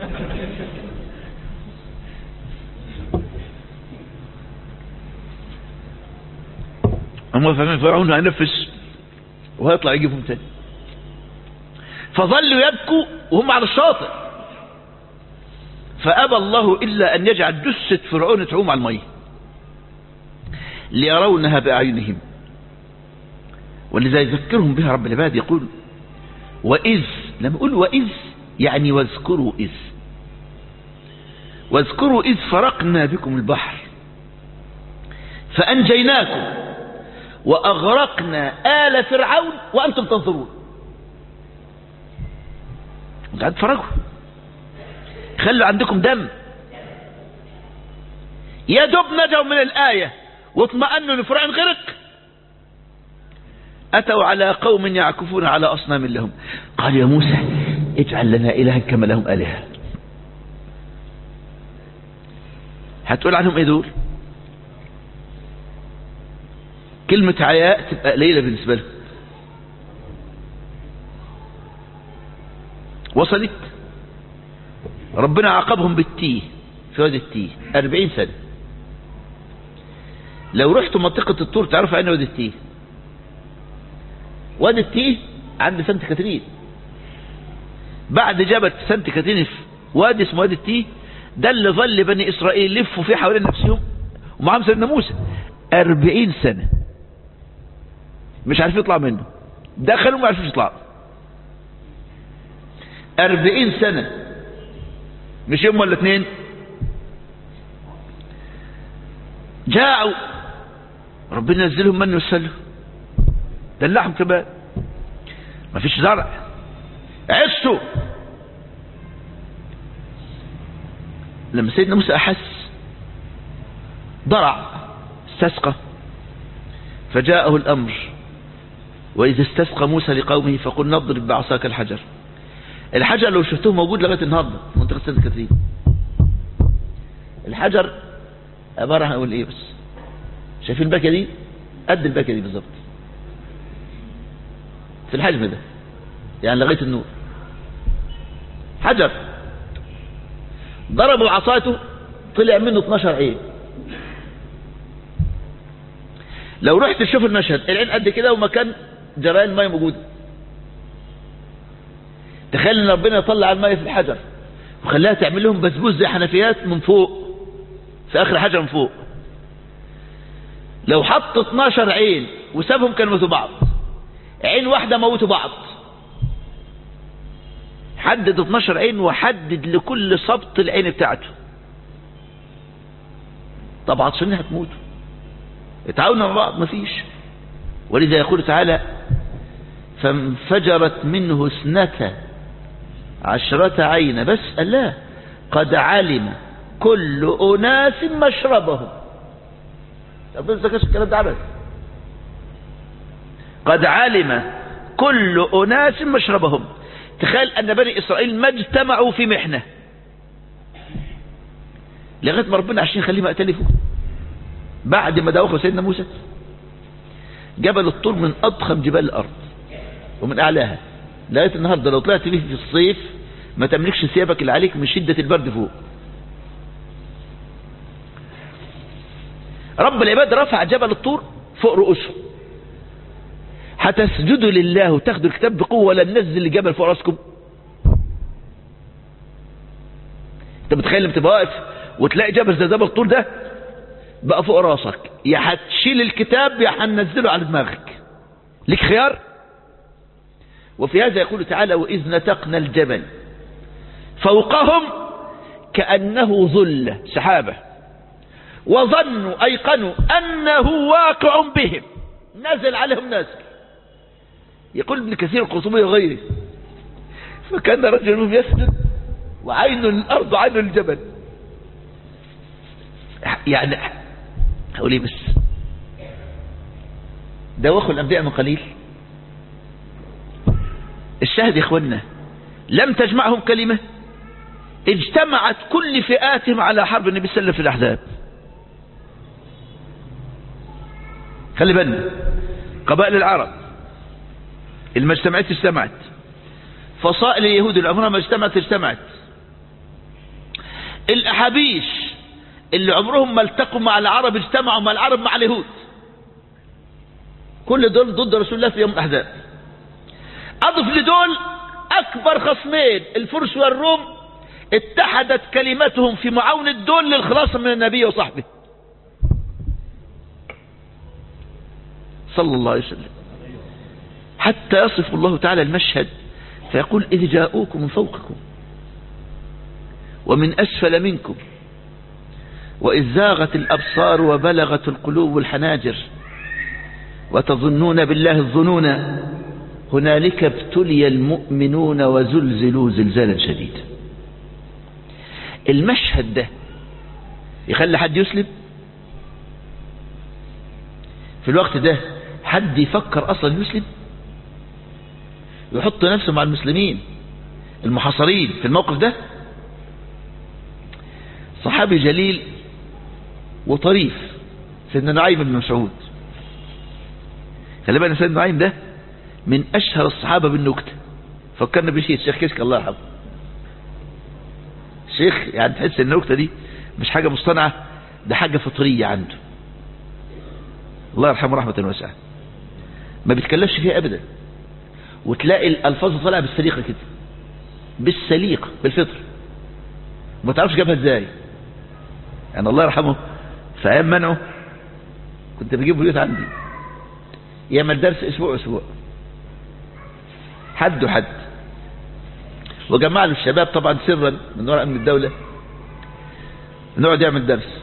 هم فاهمين فرعون هينفس وهيطلع يجيبهم تاني. فظلوا يبكوا وهم على الشاطئ. فأبى الله إلا أن يجعل جثة فرعون تعوم على المية ليرونها بأعينهم. ولذا يذكرهم بها رب العباد يقول وإذ. لما يقول وإذ يعني واذكروا إذ، واذكروا إذ فرقنا بكم البحر فأنجيناكم وأغرقنا آل فرعون وأنتم تنظرون. قاعد تفرجوا، خلوا عندكم دم. يا دوب نجوا من الآية واطمأنوا لفرعون غرق، أتوا على قوم يعكفون على أصنام لهم، قال يا موسى اجعل لنا إلها كما لهم آلهة. هتقول عنهم ايه دول؟ كلمة عياء تبقى قليلة بالنسبة لهم. وصلت. ربنا عاقبهم بالتيه في وادي التيه أربعين سنة. لو رحتوا منطقة الطور تعرفوا عين وادي التيه. وادي التيه عند سانت كاترين، بعد جبل سانت كاترين في وادي اسمه وادي التيه، ده اللي ظل بني إسرائيل يلفوا فيه حوالين نفسهم ومعهم سيدنا موسى أربعين سنة مش عارفين يطلع منه، دخلوا ما عرفوش يطلعوا. أربعين سنة مش يوم ولا اتنين. جاعوا ربنا نزلهم من وسلوا، دلعهم كمان، ما فيش زرع، عشوا. لما سيدنا موسى أحس ضرع استسقى، فجاءه الأمر وإذا استسقى موسى لقومه فقل نضرب بعصاك الحجر. الحجر لو شفتوه موجود لغاية النهاردة في منطقة سانت كاترين. الحجر عبارة عن أقول إيه بس، شايفين الباكية دي قد الباكية دي بالظبط في الحجم ده، يعني لغاية النور. حجر ضربوا عصاته طلع منه اتناشر عين. لو رحت تشوف المشهد، العين قد كده ومكان جرائن الماء موجوده. تخيل ان ربنا يطلع الماء في الحجر وخلاها تعمل لهم بسبوس زي حنفيات من فوق في اخر حجر من فوق. لو حط اتناشر عين وسابهم كانوا موتوا بعض، عين واحده موتوا بعض. حدد اتناشر عين وحدد لكل سبط العين بتاعته. طب عطشانين هتموتوا، اتعاونوا مع بعض مفيش. ولذا يقول تعالى فانفجرت منه اثنتا عشرة عين. بس الله قد علم كل أناس مشربهم. طب ازاي الكلام ده عبث؟ قد علم كل أناس مشربهم. تخيل أن بني إسرائيل ما اجتمعوا في محنة لغاية ما ربنا عشان يخليهم يأتلفوا. بعد ما دعوه سيدنا موسى، جبل الطور من أضخم جبال الأرض ومن أعلاها لغاية النهاردة. لو طلعت فيه في الصيف ما تملكش ثيابك اللي عليك من شدة البرد فوق. رب العباد رفع جبل الطور فوق رؤوسهم. هتسجدوا لله وتاخدوا الكتاب بقوة ولا ننزل الجبل فوق راسكم؟ انت متخيل لما تبقى واقف وتلاقي جبل زي جبل الطور ده بقى فوق راسك، يا هتشيل الكتاب يا هننزله على دماغك، ليك خيار. وفي هذا يقول تعالى وإذ نتقنا الجبل فوقهم كأنه ظلة سحابة وظنوا أيقنوا أنه واقع بهم. نزل عليهم نازل. يقول ابن كثير القرطبي وغيره فكان رجل يسجد وعين الأرض عين الجبل. يعني هقول ايه بس، ده وخوا الأنبياء من قليل. الشاهد يا اخوانا لم تجمعهم كلمة، اجتمعت كل فئاتهم على حرب النبي صلى الله عليه وسلم في الأحزاب. خلي بالنا، قبائل العرب اللي ما اجتمعت اجتمعت، فصائل اليهود اللي عمرها ما اجتمعت اجتمعت، الأحابيش اللي عمرهم ما التقوا مع العرب اجتمعوا مع العرب مع اليهود. كل دول ضد رسول الله في يوم الأحزاب. أضف لدول أكبر خصمين الفرس والروم اتحدت كلمتهم في معاونة دول للخلاص من النبي وصحبه صلى الله عليه وسلم، حتى يصف الله تعالى المشهد فيقول إذ جاءوكم من فوقكم ومن أسفل منكم وإذ زاغت الأبصار وبلغت القلوب الحناجر وتظنون بالله الظنون هنالك ابتلي المؤمنون وزلزلوا زلزالا شديدا. المشهد ده يخلي حد يسلم؟ في الوقت ده حد يفكر أصلا يسلم؟ يحط نفسه مع المسلمين المحاصرين في الموقف ده؟ صحابي جليل وطريف سيدنا نعيم بن مسعود. خلي بالنا سيدنا نعيم ده من أشهر الصحابة بالنكتة. فكرنا بشيء الشيخ كشك الله يرحمه. الشيخ يعني تحس ان النكتة دي مش حاجة مصطنعة، ده حاجة فطرية عنده، الله يرحمه رحمة واسعة. ما بيتكلفش فيها أبدا، وتلاقي الألفاظ طالعة بالسليقة كده، بالسليقة بالفطر، ما تعرفش جابها ازاي. يعني الله يرحمه في أيام منعه كنت بجيب بيوت عندي يعمل درس أسبوع أسبوع، حد وحد، وجمع له الشباب طبعا سرا من وراء أمن الدولة، نقعد يعمل درس.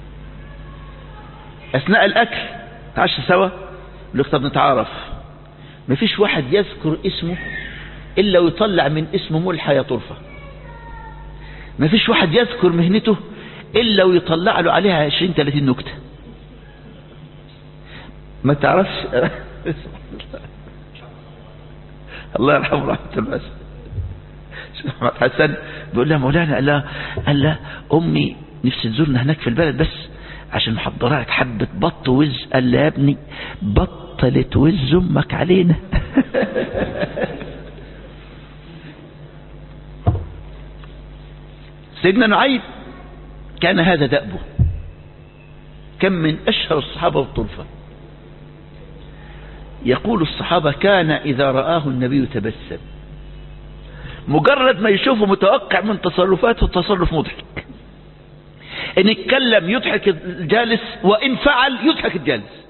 أثناء الأكل تعشى سوا، يقول طب نتعارف، مفيش واحد يذكر اسمه إلا ويطلع من اسمه ملحة يا طرفة، مفيش واحد يذكر مهنته إلا ويطلع له عليها عشرين ثلاثين نكتة. ما تعرفش الله يرحمه رحمة الله. شيخ محمد حسن بيقول لها مولانا، قال لها قال لها أمي نفسي تزورنا هناك في البلد بس عشان محضرات حبة بط وز. قال لها يا ابني بطلت وز أمك علينا. سيدنا نعيم كان هذا دأبه، كم من أشهر الصحابة والطرفة. يقول الصحابة كان إذا رآه النبي تبسم، مجرد ما يشوفه متوقع من تصرفاته تصرف مضحك، إن اتكلم يضحك الجالس، وإن فعل يضحك الجالس.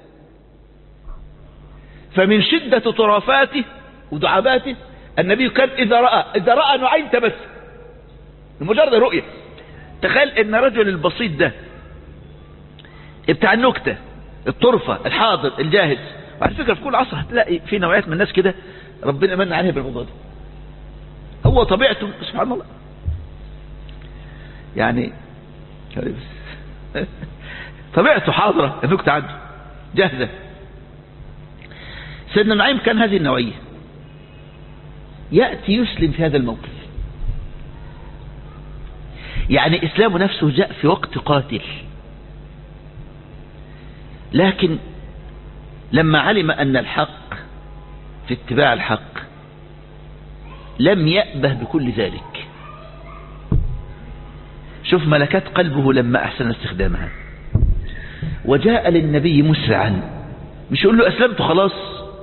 فمن شدة طرافاته ودعاباته النبي كان إذا رأى إذا رأى نعيم تبسم، لمجرد رؤية. تخيل ان رجل البسيط ده بتاع النكتة الطرفة الحاضر الجاهز، وعلى فكرة في كل عصر هتلاقي في نوعيات من الناس كده ربنا من عليها بالموضوع ده، هو طبيعته سبحان الله يعني طبيعته حاضرة، النكتة عنده جاهزة. سيدنا نعيم كان هذه النوعية، يأتي يسلم في هذا الموقف. يعني إسلامه نفسه جاء في وقت قاتل، لكن لما علم أن الحق في اتباع الحق لم يأبه بكل ذلك. شوف ملكات قلبه لما أحسن استخدامها، وجاء للنبي مسرعا، مش يقول له أسلمت خلاص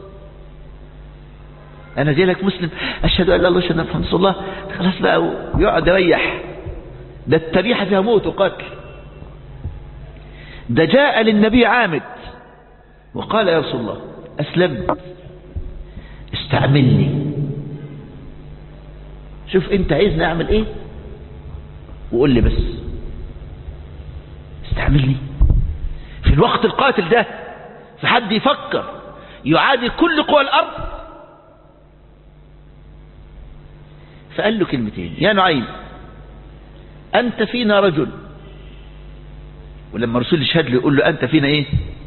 أنا جاي لك مسلم أشهد أن لا إله إلا الله محمد رسول الله خلاص بقى ويقعد يريح. ده التريحة فيها موت وقتل. ده جاء للنبي عامد وقال يا رسول الله أسلمت استعملني، شوف انت عايزني اعمل ايه وقول لي بس استعملني. في الوقت القاتل ده في حد يفكر يعادي كل قوى الارض؟ فقال له كلمتين، يا نعيم أنت فينا رجل، ولما رسول يشهد له يقول له أنت فينا إيه؟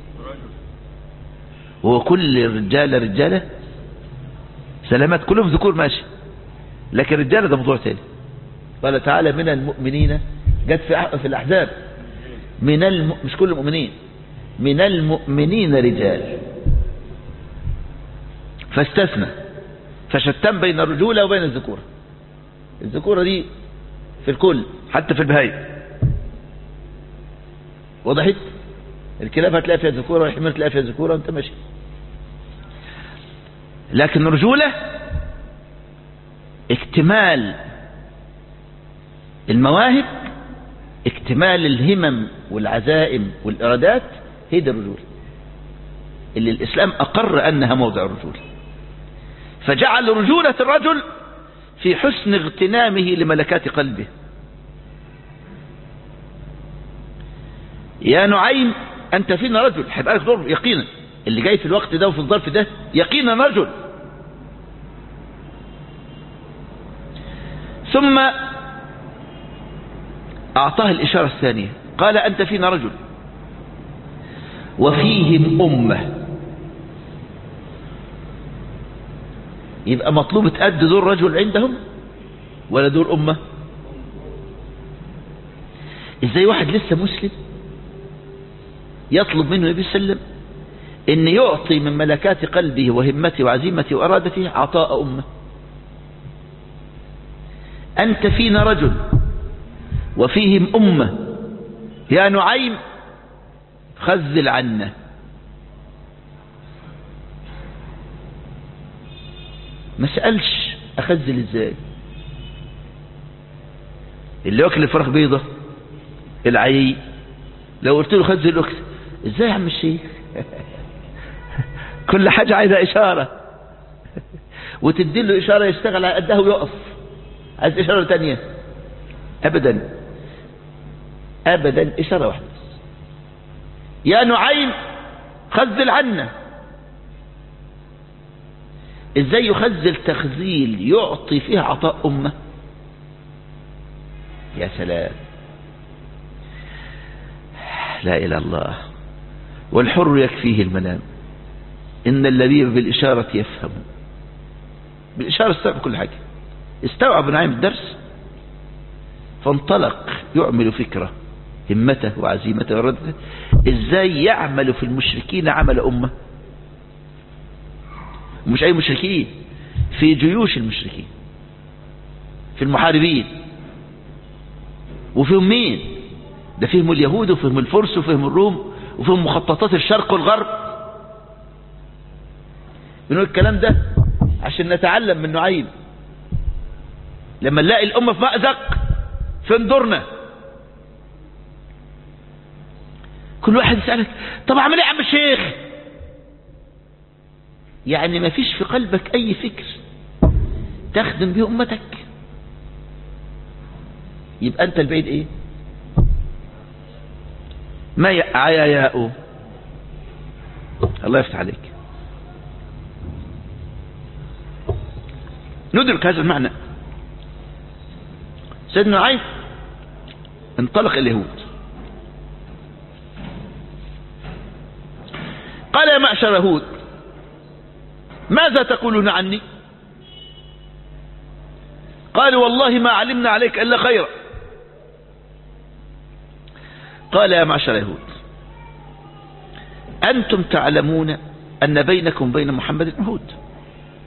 هو كل رجالة رجالة سلامات كلهم ذكور ماشي، لكن رجالة ده موضوع ثاني. قال تعالى من المؤمنين، جت في في الأحزاب من الم... مش كل المؤمنين، من المؤمنين رجال، فاستثنى فشتم بين الرجولة وبين الذكورة. الذكورة دي في الكل حتى في البهايم، وضحت؟ الكلاب هتلاقي فيها ذكورة والحمير هتلاقي فيها ذكورة وانت ماشي. لكن الرجولة اكتمال المواهب، اكتمال الهمم والعزائم والإرادات، هي دي الرجولة اللي الإسلام أقر أنها موضع الرجولة. فجعل رجولة الرجل في حسن اغتنامه لملكات قلبه. يا نعيم أنت فينا رجل، هيبقى لك دور يقينا، اللي جاي في الوقت ده وفي الظرف ده يقينا رجل. ثم أعطاه الإشارة الثانية، قال أنت فينا رجل وفيهم أمة. يبقى مطلوب تأدي دور رجل عندهم ولا دور أمة؟ إزاي واحد لسه مسلم يطلب منه النبي صلى الله عليه وسلم إن يعطي من ملكات قلبه وهمته وعزيمته وأرادته عطاء أمة؟ أنت فينا رجل وفيهم أمة، يا نعيم خذل عنا. ما سألش أخذل إزاي؟ اللي واكل الفراخ بيضة العيي لو قلت له خذل الأكل، إزاي يا عم الشيخ؟ كل حاجة عايزة إشارة، وتدي له إشارة يشتغل على قدها ويقف، عايز إشارة تانية؟ أبدا أبدا، إشارة واحدة، يا نعيم خذل عنا. إزاي يخذل تخذيل يعطي فيها عطاء أمة؟ يا سلام، لا إله إلا الله. والحر يكفيه المنام، إن الذي بالإشارة يفهم. بالإشارة استوعب كل حاجة. استوعب نعيم الدرس فانطلق يعمل فكرة همته وعزيمته وردته. إزاي يعمل في المشركين عمل أمة؟ مش أي مشركين، في جيوش المشركين، في المحاربين. وفيهم مين؟ ده فيهم اليهود وفيهم الفرس وفيهم الروم وفيهم مخططات الشرق والغرب. بنقول الكلام ده عشان نتعلم من نعيم. لما نلاقي الأمة في مأزق فين دورنا؟ كل واحد يسألك طب اعمل ايه يا عم الشيخ؟ يعني ما فيش في قلبك أي فكر تخدم به أمتك، يبقى أنت البعيد إيه؟ ما عياياء. الله يفتح عليك. ندرك هذا المعنى. سيدنا نعيم انطلق اليهود، قال يا معشر يهود ماذا تقولون عني؟ قالوا والله ما علمنا عليك إلا خيرا. قال يا معشر يهود أنتم تعلمون أن بينكم بين محمد عهود،